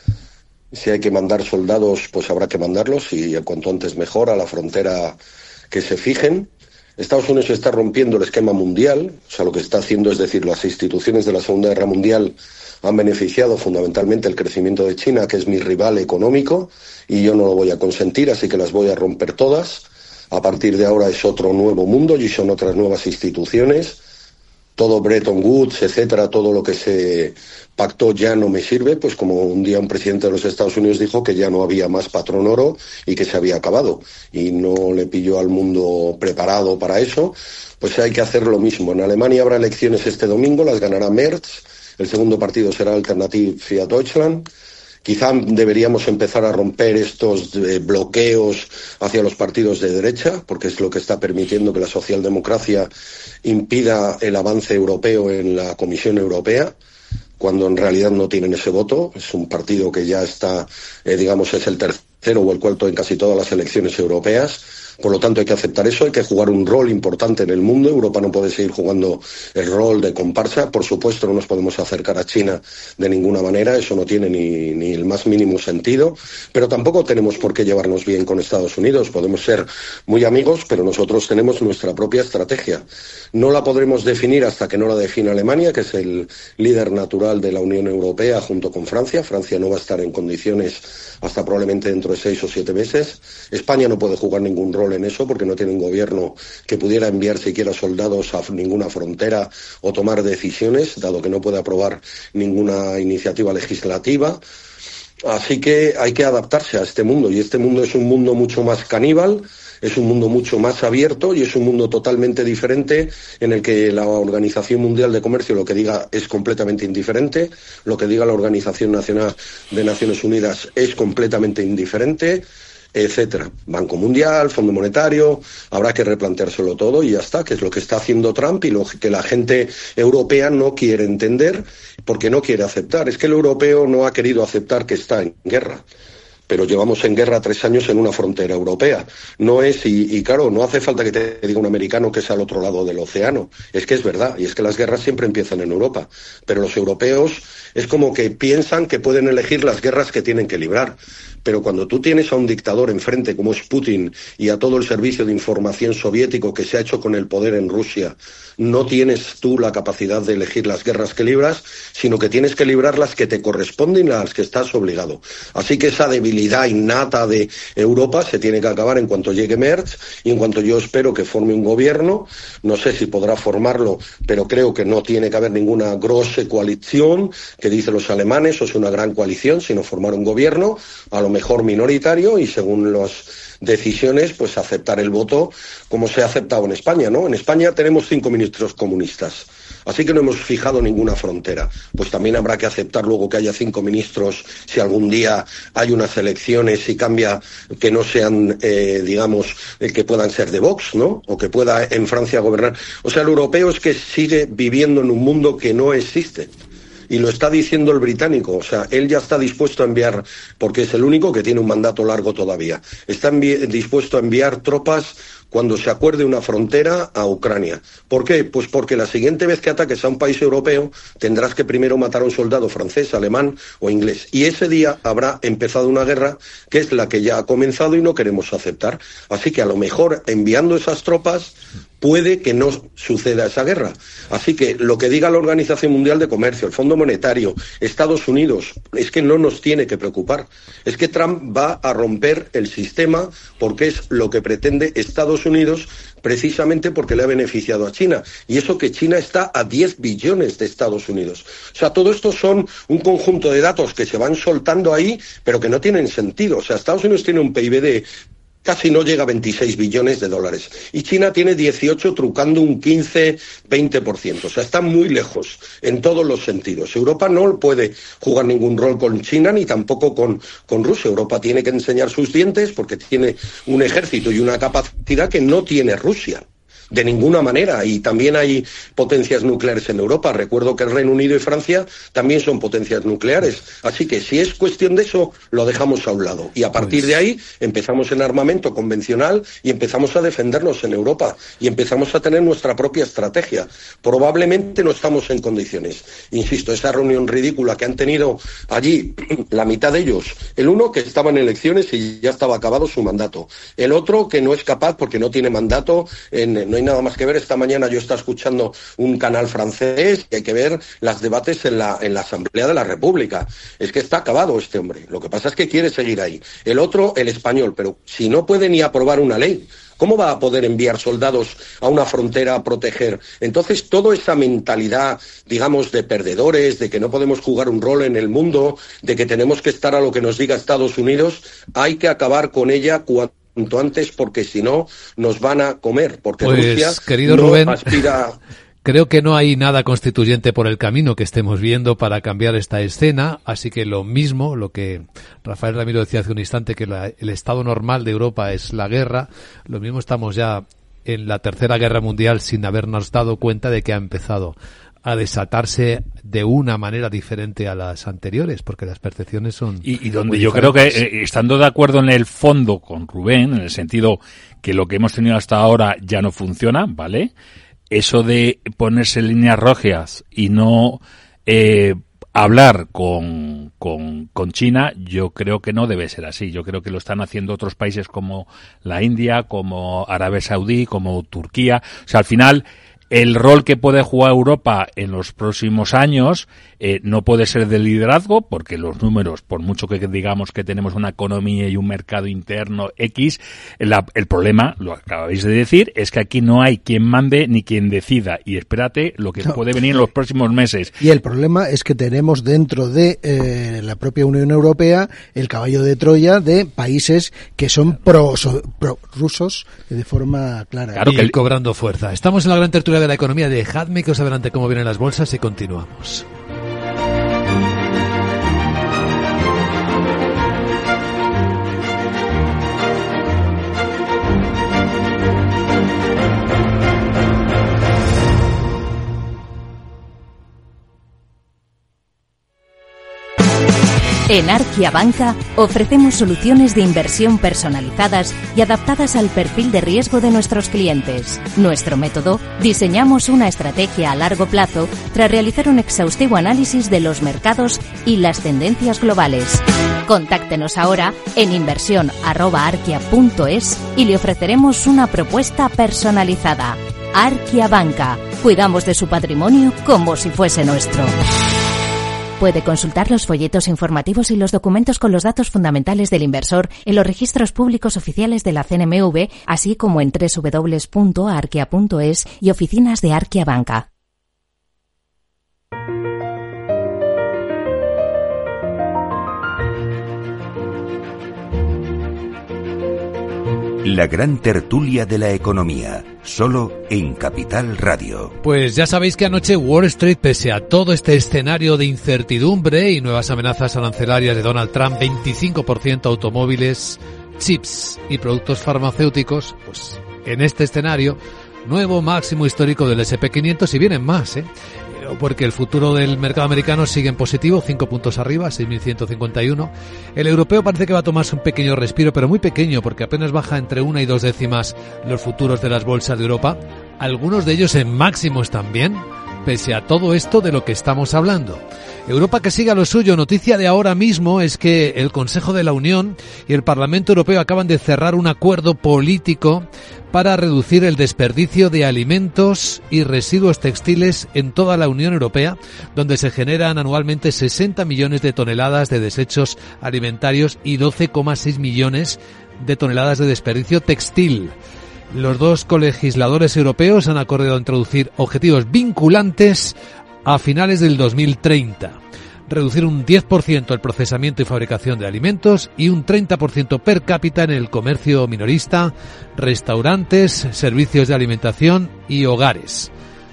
Si hay que mandar soldados, pues habrá que mandarlos, y cuanto antes mejor, a la frontera que se fijen. Estados Unidos está rompiendo el esquema mundial, o sea, lo que está haciendo es decir, las instituciones de la Segunda Guerra Mundial han beneficiado fundamentalmente el crecimiento de China, que es mi rival económico, y yo no lo voy a consentir, así que las voy a romper todas. A partir de ahora es otro nuevo mundo y son otras nuevas instituciones. Todo Bretton Woods, etcétera, todo lo que se pactó ya no me sirve, pues como un día un presidente de los Estados Unidos dijo que ya no había más patrón oro y que se había acabado, y no le pilló al mundo preparado para eso. Pues hay que hacer lo mismo. En Alemania habrá elecciones este domingo, las ganará Merz, el segundo partido será Alternative für Deutschland. Quizá deberíamos empezar a romper estos bloqueos hacia los partidos de derecha, porque es lo que está permitiendo que la socialdemocracia impida el avance europeo en la Comisión Europea, cuando en realidad no tienen ese voto. Es un partido que ya está, digamos, es el tercero o el cuarto en casi todas las elecciones europeas. Por lo tanto, hay que aceptar eso, hay que jugar un rol importante en el mundo. Europa no puede seguir jugando el rol de comparsa. Por supuesto, no nos podemos acercar a China de ninguna manera, eso no tiene ni el más mínimo sentido. Pero tampoco tenemos por qué llevarnos bien con Estados Unidos. Podemos ser muy amigos, pero nosotros tenemos nuestra propia estrategia. No la podremos definir hasta que no la defina Alemania, que es el líder natural de la Unión Europea junto con Francia. Francia no va a estar en condiciones hasta probablemente dentro de 6 o 7 meses. España no puede jugar ningún rol en eso porque no tiene un gobierno que pudiera enviar siquiera soldados a ninguna frontera o tomar decisiones, dado que no puede aprobar ninguna iniciativa legislativa. Así que hay que adaptarse a este mundo, y este mundo es un mundo mucho más caníbal, es un mundo mucho más abierto y es un mundo totalmente diferente, en el que la Organización Mundial de Comercio lo que diga es completamente indiferente, lo que diga la Organización Nacional de Naciones Unidas es completamente indiferente, etcétera. Banco Mundial, Fondo Monetario, habrá que replanteárselo todo y ya está, que es lo que está haciendo Trump y lo que la gente europea no quiere entender porque no quiere aceptar. Es que el europeo no ha querido aceptar que está en guerra. pero llevamos en guerra 3 años en una frontera europea. No es, y claro, no hace falta que te diga un americano que es al otro lado del océano. Es que es verdad, y es que las guerras siempre empiezan en Europa. Pero los europeos es como que piensan que pueden elegir las guerras que tienen que librar. Pero cuando tú tienes a un dictador enfrente como es Putin y a todo el servicio de información soviético que se ha hecho con el poder en Rusia, no tienes tú la capacidad de elegir las guerras que libras, sino que tienes que librar las que te corresponden y a las que estás obligado. Así que esa debilidad innata de Europa se tiene que acabar en cuanto llegue Merz y en cuanto yo espero que forme un gobierno. No sé si podrá formarlo, pero creo que no tiene que haber ninguna grosse coalición, que dicen los alemanes, o sea, una gran coalición, sino formar un gobierno, a lo mejor minoritario, y según las decisiones, pues aceptar el voto como se ha aceptado en España, ¿no? En España tenemos 5 ministros comunistas, así que no hemos fijado ninguna frontera. Pues también habrá que aceptar luego que haya 5 ministros si algún día hay unas elecciones y cambia, que no sean, que puedan ser de Vox, ¿no? O que pueda en Francia gobernar. O sea, el europeo es que sigue viviendo en un mundo que no existe. Y lo está diciendo el británico, o sea, él ya está dispuesto a enviar, porque es el único que tiene un mandato largo todavía, está dispuesto a enviar tropas cuando se acuerde una frontera a Ucrania. ¿Por qué? Pues porque la siguiente vez que ataques a un país europeo tendrás que primero matar a un soldado francés, alemán o inglés. Y ese día habrá empezado una guerra que es la que ya ha comenzado y no queremos aceptar. Así que a lo mejor enviando esas tropas puede que no suceda esa guerra. Así que lo que diga la Organización Mundial de Comercio, el Fondo Monetario, Estados Unidos, es que no nos tiene que preocupar. Es que Trump va a romper el sistema porque es lo que pretende Estados Unidos, precisamente porque le ha beneficiado a China. Y eso que China está a 10 billones de Estados Unidos. O sea, todo esto son un conjunto de datos que se van soltando ahí, pero que no tienen sentido. O sea, Estados Unidos tiene un PIB de casi no llega a 26 billones de dólares. Y China tiene 18, trucando un 15-20%. O sea, está muy lejos en todos los sentidos. Europa no puede jugar ningún rol con China ni tampoco con Rusia. Europa tiene que enseñar sus dientes porque tiene un ejército y una capacidad que no tiene Rusia. De ninguna manera, y también hay potencias nucleares en Europa. Recuerdo que el Reino Unido y Francia también son potencias nucleares. Así que si es cuestión de eso, lo dejamos a un lado. Y a partir de ahí empezamos en armamento convencional y empezamos a defendernos en Europa y empezamos a tener nuestra propia estrategia. Probablemente no estamos en condiciones. Insisto, esa reunión ridícula que han tenido allí, la mitad de ellos, el uno que estaba en elecciones y ya estaba acabado su mandato, el otro que no es capaz porque no tiene mandato, no hay nada más que ver. Esta mañana yo estaba escuchando un canal francés y hay que ver los debates en la Asamblea de la República. Es que está acabado este hombre. Lo que pasa es que quiere seguir ahí. El otro, el español, pero si no puede ni aprobar una ley, ¿cómo va a poder enviar soldados a una frontera a proteger? Entonces, toda esa mentalidad, digamos, de perdedores, de que no podemos jugar un rol en el mundo, de que tenemos que estar a lo que nos diga Estados Unidos, hay que acabar con ella cuanto antes, porque si no nos van a comer, porque pues, Rusia querido no Rubén, aspira. Creo que no hay nada constituyente por el camino que estemos viendo para cambiar esta escena, así que lo mismo, lo que Rafael Ramiro decía hace un instante, que el estado normal de Europa es la guerra, lo mismo estamos ya en la Tercera Guerra Mundial sin habernos dado cuenta de que ha empezado a desatarse de una manera diferente a las anteriores, porque las percepciones son y donde yo creo que, estando de acuerdo en el fondo con Rubén, en el sentido que lo que hemos tenido hasta ahora ya no funciona, ¿vale? Eso de ponerse líneas rojas y no hablar con China, yo creo que no debe ser así. Yo creo que lo están haciendo otros países como la India, como Arabia Saudí, como Turquía. O sea, al final, el rol que puede jugar Europa en los próximos años no puede ser de liderazgo, porque los números, por mucho que digamos que tenemos una economía y un mercado interno X, el problema, lo acabáis de decir, es que aquí no hay quien mande ni quien decida. Y espérate lo que puede venir en los próximos meses. Y el problema es que tenemos dentro de la propia Unión Europea el caballo de Troya de países que son pro-rusos de forma clara. Claro, y cobrando fuerza. Estamos en la gran tertulia de la economía. Dejadme que os adelante cómo vienen las bolsas y continuamos. En Arquia Banca ofrecemos soluciones de inversión personalizadas y adaptadas al perfil de riesgo de nuestros clientes. Nuestro método, diseñamos una estrategia a largo plazo tras realizar un exhaustivo análisis de los mercados y las tendencias globales. Contáctenos ahora en inversión@arquia.es y le ofreceremos una propuesta personalizada. Arquia Banca. Cuidamos de su patrimonio como si fuese nuestro. Puede consultar los folletos informativos y los documentos con los datos fundamentales del inversor en los registros públicos oficiales de la CNMV, así como en www.arquia.es y oficinas de Arquia Banca. La gran tertulia de la economía, solo en Capital Radio. Pues ya sabéis que anoche Wall Street, pese a todo este escenario de incertidumbre y nuevas amenazas arancelarias de Donald Trump, 25% automóviles, chips y productos farmacéuticos, pues en este escenario, nuevo máximo histórico del S&P 500 y vienen más, porque el futuro del mercado americano sigue en positivo, 5 puntos arriba, 6.151. El europeo parece que va a tomarse un pequeño respiro, pero muy pequeño, porque apenas baja entre 1 y 2 décimas los futuros de las bolsas de Europa, algunos de ellos en máximos también, pese a todo esto de lo que estamos hablando. Europa que siga lo suyo. Noticia de ahora mismo es que el Consejo de la Unión y el Parlamento Europeo acaban de cerrar un acuerdo político para reducir el desperdicio de alimentos y residuos textiles en toda la Unión Europea, donde se generan anualmente 60 millones de toneladas de desechos alimentarios y 12,6 millones de toneladas de desperdicio textil. Los dos colegisladores europeos han acordado introducir objetivos vinculantes a finales del 2030. Reducir un 10% el procesamiento y fabricación de alimentos y un 30% per cápita en el comercio minorista, restaurantes, servicios de alimentación y hogares.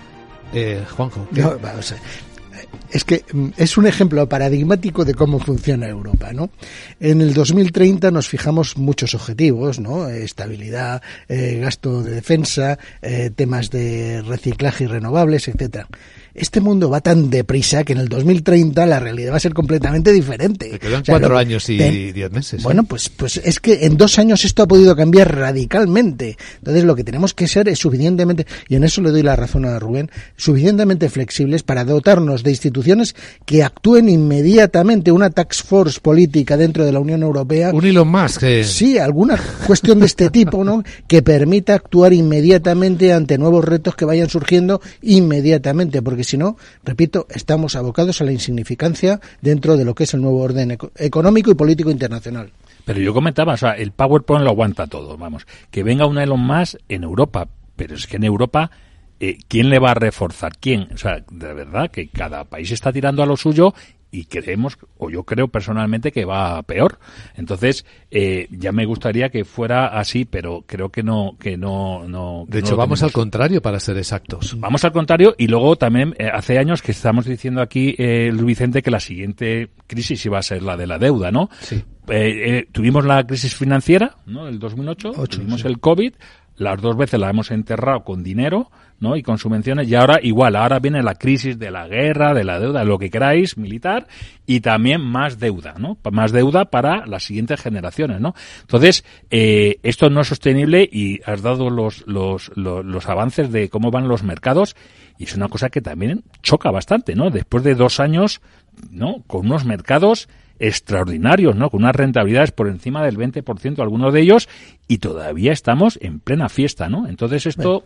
Juanjo. No, vamos a ver. Es que es un ejemplo paradigmático de cómo funciona Europa, ¿no? En el 2030 nos fijamos muchos objetivos, ¿no? Estabilidad, gasto de defensa, temas de reciclaje y renovables, etcétera. Este mundo va tan deprisa que en el 2030 la realidad va a ser completamente diferente. Te quedan 4 años y 10 meses. Bueno, pues es que en 2 años esto ha podido cambiar radicalmente. Entonces lo que tenemos que ser es suficientemente, y en eso le doy la razón a Rubén, suficientemente flexibles para dotarnos de instituciones que actúen inmediatamente, una task force política dentro de la Unión Europea. Un Elon Musk. Sí, alguna cuestión de este tipo, ¿no? Que permita actuar inmediatamente ante nuevos retos que vayan surgiendo inmediatamente, porque si no, repito, estamos abocados a la insignificancia dentro de lo que es el nuevo orden económico y político internacional. Pero yo comentaba, o sea, el PowerPoint lo aguanta todo, vamos. Que venga un Elon Musk en Europa, pero es que en Europa, ¿quién le va a reforzar? ¿Quién? O sea, de verdad que cada país está tirando a lo suyo y creemos, o yo creo personalmente, que va peor. Entonces, ya me gustaría que fuera así, pero creo que no. De hecho, vamos al contrario, para ser exactos. Vamos al contrario, y luego también hace años que estamos diciendo aquí, Luis Vicente, que la siguiente crisis iba a ser la de la deuda, ¿no? Sí. Tuvimos la crisis financiera, ¿no? El 2008, tuvimos el COVID. Las 2 veces la hemos enterrado con dinero, ¿no? Y con subvenciones, y ahora igual, ahora viene la crisis de la guerra, de la deuda, lo que queráis, militar, y también más deuda, ¿no? Más deuda para las siguientes generaciones, ¿no? Entonces, esto no es sostenible y has dado los avances de cómo van los mercados, y es una cosa que también choca bastante, ¿no? Después de 2 años, ¿no? Con unos mercados extraordinarios, ¿no? Con unas rentabilidades por encima del 20%, algunos de ellos, y todavía estamos en plena fiesta, ¿no? Entonces esto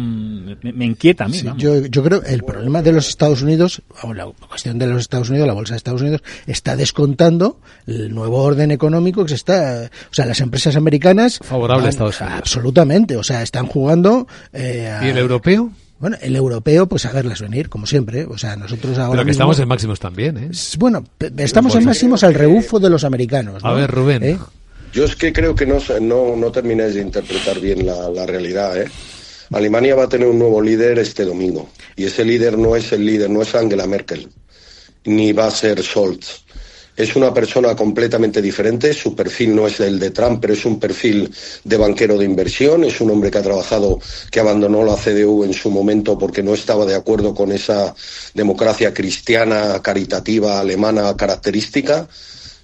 me inquieta a mí. Sí, yo creo el problema de los Estados Unidos, o la cuestión de los Estados Unidos, la bolsa de Estados Unidos, está descontando el nuevo orden económico que se está, o sea, las empresas americanas favorable a Estados Unidos. Absolutamente, o sea, están jugando ¿Y el europeo? Bueno, el europeo, pues a verlas venir, como siempre. O sea, nosotros ahora Pero que mismo, estamos en máximos también, ¿eh? Bueno, estamos en máximos al rebufo de los americanos, ¿no? A ver, Rubén. Yo es que creo que no termináis de interpretar bien la realidad, ¿eh? Alemania va a tener un nuevo líder este domingo. Y ese líder no es Angela Merkel, ni va a ser Scholz. Es una persona completamente diferente, su perfil no es el de Trump, pero es un perfil de banquero de inversión, es un hombre que ha trabajado, que abandonó la CDU en su momento porque no estaba de acuerdo con esa democracia cristiana, caritativa, alemana característica.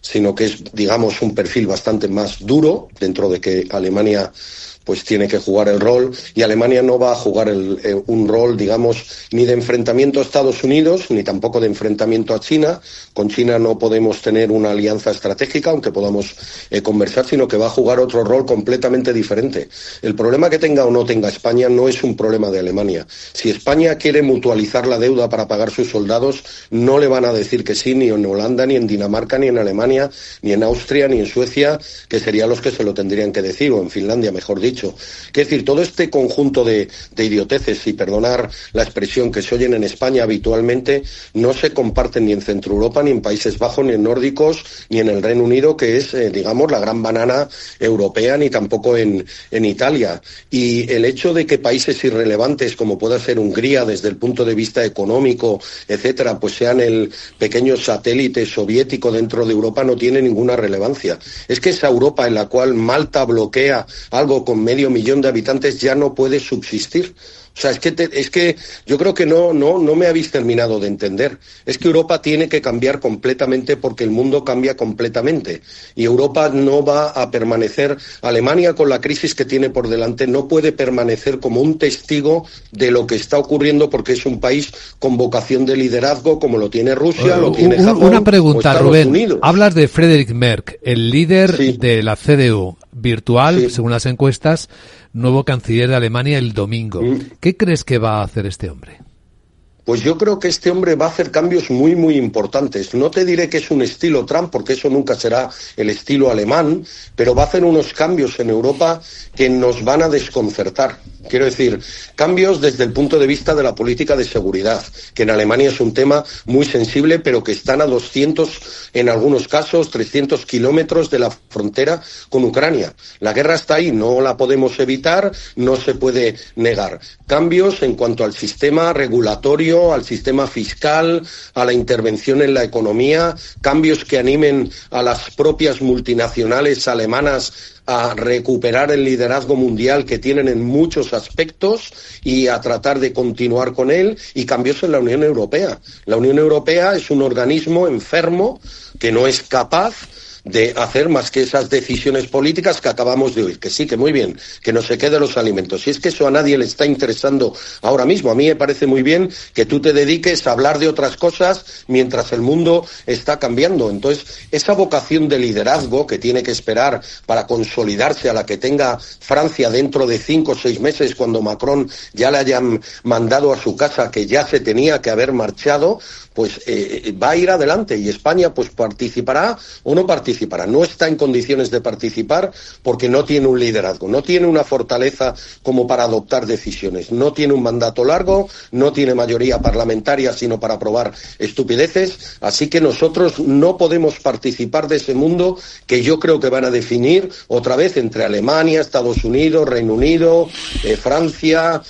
sino que es, digamos, un perfil bastante más duro, dentro de que Alemania pues tiene que jugar el rol, y Alemania no va a jugar un rol, digamos, ni de enfrentamiento a Estados Unidos, ni tampoco de enfrentamiento a China. Con China no podemos tener una alianza estratégica, aunque podamos conversar, sino que va a jugar otro rol completamente diferente. El problema que tenga o no tenga España no es un problema de Alemania. Si España quiere mutualizar la deuda para pagar sus soldados, no le van a decir que sí, ni en Holanda, ni en Dinamarca, ni en Alemania, ni en Austria, ni en Suecia, que serían los que se lo tendrían que decir, o en Finlandia, mejor dicho. Es decir, todo este conjunto de idioteces, y perdonar la expresión, que se oyen en España habitualmente, no se comparten ni en Centro Europa, ni en Países Bajos, ni en nórdicos, ni en el Reino Unido, que es, digamos, la gran banana europea, ni tampoco en Italia. Y el hecho de que países irrelevantes, como pueda ser Hungría, desde el punto de vista económico, etcétera, pues sean el pequeño satélite soviético dentro de Europa, no tiene ninguna relevancia. Es que esa Europa en la cual Malta bloquea algo con 500.000 de habitantes ya no puede subsistir. O sea, es que yo creo que no me habéis terminado de entender. Es que Europa tiene que cambiar completamente, porque el mundo cambia completamente. Y Europa no va a permanecer. Alemania, con la crisis que tiene por delante, no puede permanecer como un testigo de lo que está ocurriendo, porque es un país con vocación de liderazgo, como lo tiene Rusia, lo tiene Japón. Una pregunta, Rubén. Unidos. Hablas de Friedrich Merz, el líder de la CDU, virtual, según las encuestas, nuevo canciller de Alemania el domingo. ¿Qué crees que va a hacer este hombre? Pues yo creo que este hombre va a hacer cambios muy, muy importantes. No te diré que es un estilo Trump, porque eso nunca será el estilo alemán, pero va a hacer unos cambios en Europa que nos van a desconcertar. Quiero decir, cambios desde el punto de vista de la política de seguridad, que en Alemania es un tema muy sensible, pero que están a 200, en algunos casos, 300 kilómetros de la frontera con Ucrania. La guerra está ahí, no la podemos evitar, no se puede negar. Cambios en cuanto al sistema regulatorio, al sistema fiscal, a la intervención en la economía, cambios que animen a las propias multinacionales alemanas a recuperar el liderazgo mundial que tienen en muchos aspectos y a tratar de continuar con él, y cambios en la Unión Europea. La Unión Europea es un organismo enfermo que no es capaz de hacer más que esas decisiones políticas que acabamos de oír, que sí, que muy bien, que no se queden los alimentos. Y es que eso a nadie le está interesando ahora mismo. A mí me parece muy bien que tú te dediques a hablar de otras cosas mientras el mundo está cambiando. Entonces, esa vocación de liderazgo que tiene que esperar para consolidarse, a la que tenga Francia dentro de 5 o 6 meses, cuando Macron ya le hayan mandado a su casa, que ya se tenía que haber marchado, pues va a ir adelante, y España pues participará o no participará. No está en condiciones de participar porque no tiene un liderazgo, no tiene una fortaleza como para adoptar decisiones, no tiene un mandato largo, no tiene mayoría parlamentaria sino para aprobar estupideces, así que nosotros no podemos participar de ese mundo que yo creo que van a definir otra vez entre Alemania, Estados Unidos, Reino Unido, Francia,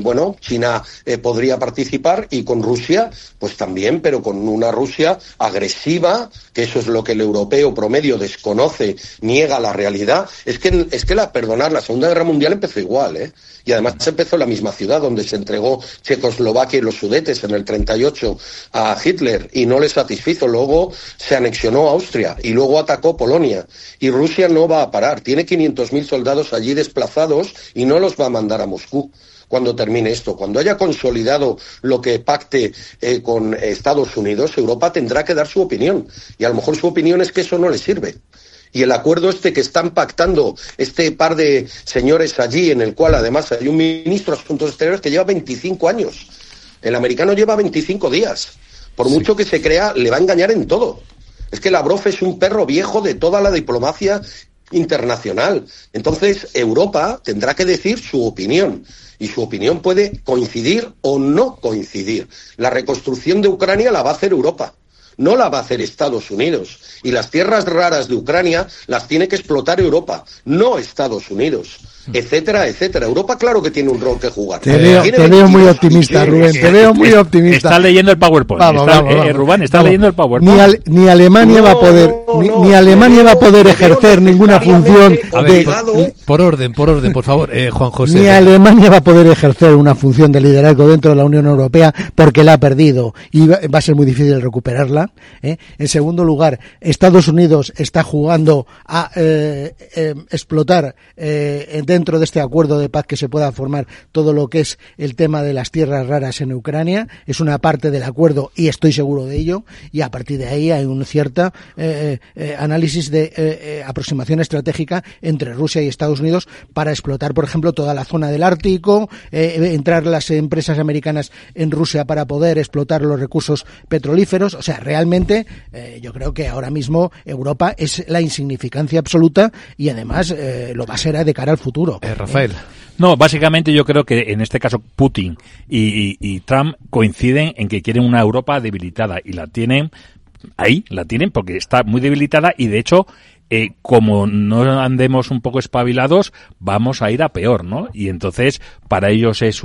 China podría participar, y con Rusia pues también, pero con una Rusia agresiva, que eso es lo que el europeo promedio desconoce, niega la realidad. Es que la Segunda Guerra Mundial empezó igual, y además se empezó en la misma ciudad donde se entregó Checoslovaquia y los Sudetes en el 38 a Hitler, y no le satisfizo. Luego se anexionó Austria y luego atacó Polonia, y Rusia no va a parar. Tiene 500.000 soldados allí desplazados y no los va a mandar a Moscú cuando termine esto. Cuando haya consolidado lo que pacte con Estados Unidos, Europa tendrá que dar su opinión, y a lo mejor su opinión es que eso no le sirve. Y el acuerdo que están pactando este par de señores allí, en el cual además hay un ministro de Asuntos Exteriores que lleva 25 años. El americano lleva 25 días. Por mucho que se crea, le va a engañar en todo. Es que Lavrov es un perro viejo de toda la diplomacia internacional. Entonces, Europa tendrá que decir su opinión. Y su opinión puede coincidir o no coincidir. La reconstrucción de Ucrania la va a hacer Europa, no la va a hacer Estados Unidos. Y las tierras raras de Ucrania las tiene que explotar Europa, no Estados Unidos. etcétera, etcétera. Europa claro que tiene un rol que jugar. Te veo muy optimista, Rubén, te veo muy optimista. Está leyendo el PowerPoint. Rubén está leyendo el PowerPoint. Ni Alemania va a poder ni Alemania va a poder ejercer ninguna función por orden, por favor, Juan José. Ni Alemania va a poder ejercer una función de liderazgo dentro de la Unión Europea porque la ha perdido y va a ser muy difícil recuperarla. En segundo lugar, Estados Unidos está jugando a explotar dentro de este acuerdo de paz que se pueda formar todo lo que es el tema de las tierras raras en Ucrania. Es una parte del acuerdo y estoy seguro de ello, y a partir de ahí hay un cierto análisis de aproximación estratégica entre Rusia y Estados Unidos para explotar, por ejemplo, toda la zona del Ártico, entrar las empresas americanas en Rusia para poder explotar los recursos petrolíferos. O sea, realmente yo creo que ahora mismo Europa es la insignificancia absoluta y además lo va a ser de cara al futuro. Rafael. No, básicamente yo creo que en este caso Putin y Trump coinciden en que quieren una Europa debilitada y la tienen porque está muy debilitada y de hecho como no andemos un poco espabilados, vamos a ir a peor, ¿no? Y entonces, para ellos es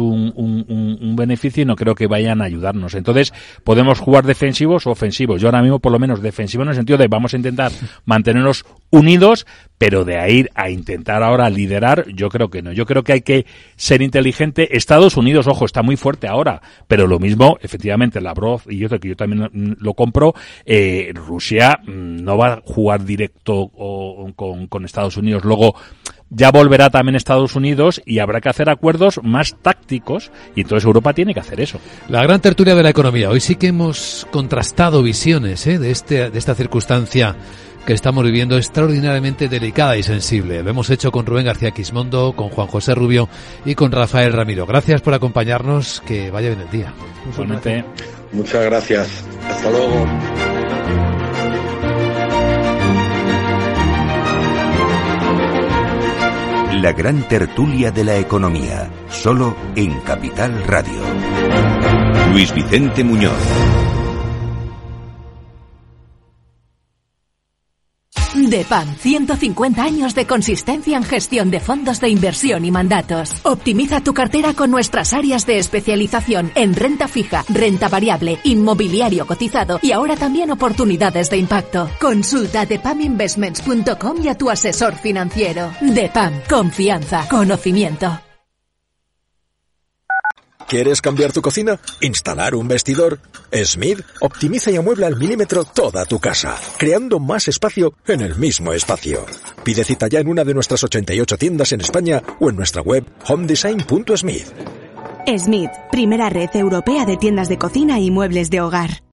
un beneficio y no creo que vayan a ayudarnos. Entonces, podemos jugar defensivos o ofensivos. Yo ahora mismo, por lo menos, defensivo en el sentido de vamos a intentar mantenernos unidos, pero de ahí a intentar ahora liderar, yo creo que no. Yo creo que hay que ser inteligente. Estados Unidos, ojo, está muy fuerte ahora, pero lo mismo, efectivamente, Lavrov, y yo también lo compro, Rusia no va a jugar directo con Estados Unidos. Luego ya volverá también Estados Unidos y habrá que hacer acuerdos más tácticos y entonces Europa tiene que hacer eso. La gran tertulia de la economía. Hoy sí que hemos contrastado visiones de esta circunstancia que estamos viviendo extraordinariamente delicada y sensible. Lo hemos hecho con Rubén García Quismondo, con Juan José Rubio y con Rafael Ramiro. Gracias por acompañarnos, que vaya bien el día. Igualmente. Muchas gracias. Hasta luego. La gran tertulia de la economía, solo en Capital Radio. Luis Vicente Muñoz. DEPAM, 150 años de consistencia en gestión de fondos de inversión y mandatos. Optimiza tu cartera con nuestras áreas de especialización en renta fija, renta variable, inmobiliario cotizado y ahora también oportunidades de impacto. Consulta depaminvestments.com y a tu asesor financiero. DEPAM, confianza, conocimiento. ¿Quieres cambiar tu cocina? ¿Instalar un vestidor? Smith optimiza y amuebla al milímetro toda tu casa, creando más espacio en el mismo espacio. Pide cita ya en una de nuestras 88 tiendas en España o en nuestra web homedesign.smith. Smith, primera red europea de tiendas de cocina y muebles de hogar.